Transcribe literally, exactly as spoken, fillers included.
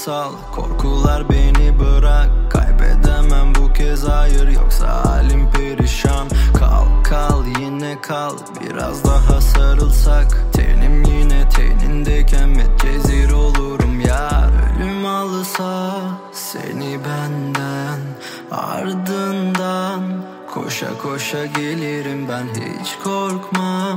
sal, korkular beni bırak. Kaybedemem bu kez, hayır, yoksa halim perişan. Kal kal yine kal, biraz daha sarılsak. Tenim yine tenindeyken metcezir olurum ya. Ölüm alırsa seni benden, ardından koşa koşa gelirim ben, hiç korkma.